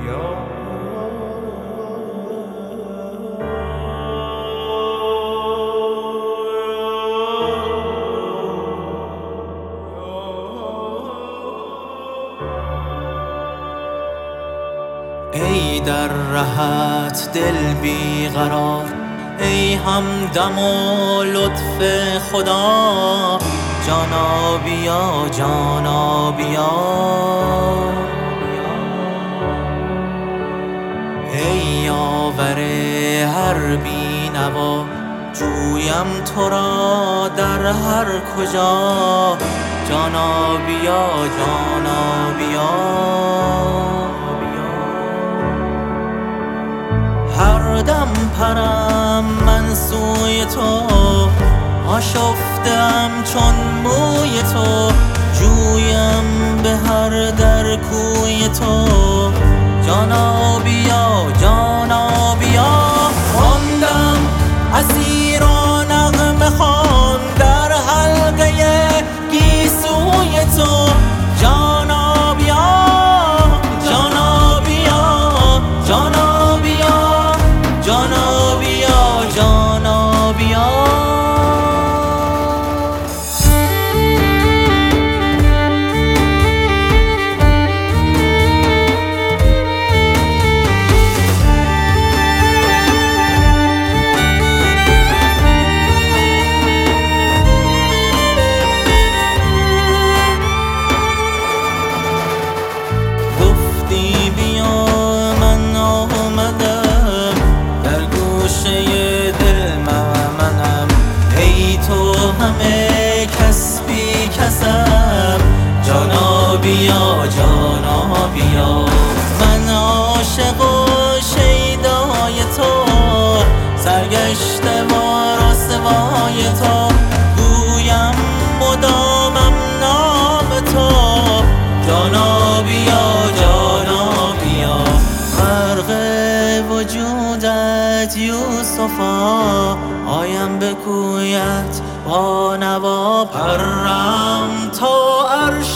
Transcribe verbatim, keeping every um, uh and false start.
ای در رهت دل بیقرار، ای همدم و لطف خدا، جانا بیا جانا بیا. ای یاور هر بینوا، جویم تو را در هر کجا، جانا بیا جانا بیا. هر دم پرم من سوی تو، آشفتم چون موی تو، جویم به هر در کوی تو، جانا بیا جانا بیا. ماندم اسیر و نغمه خوان در حلقه گیسوی تو، جانا بیا جانا بیا جانا بیا جانا بیا جانا بیا. گفتی بیا من آمدم، در گوشه دل منم، ای تو همه کس بی کسم، جانا بیا جانا بیا. من عاشق و شیدای تو، سرگشته و رسوای تو، گویم مدامم نام تو، جانا بیا جانا بیا. غرق وجودت یوسفا، آیم به کویت با نوا، پرم تا عرش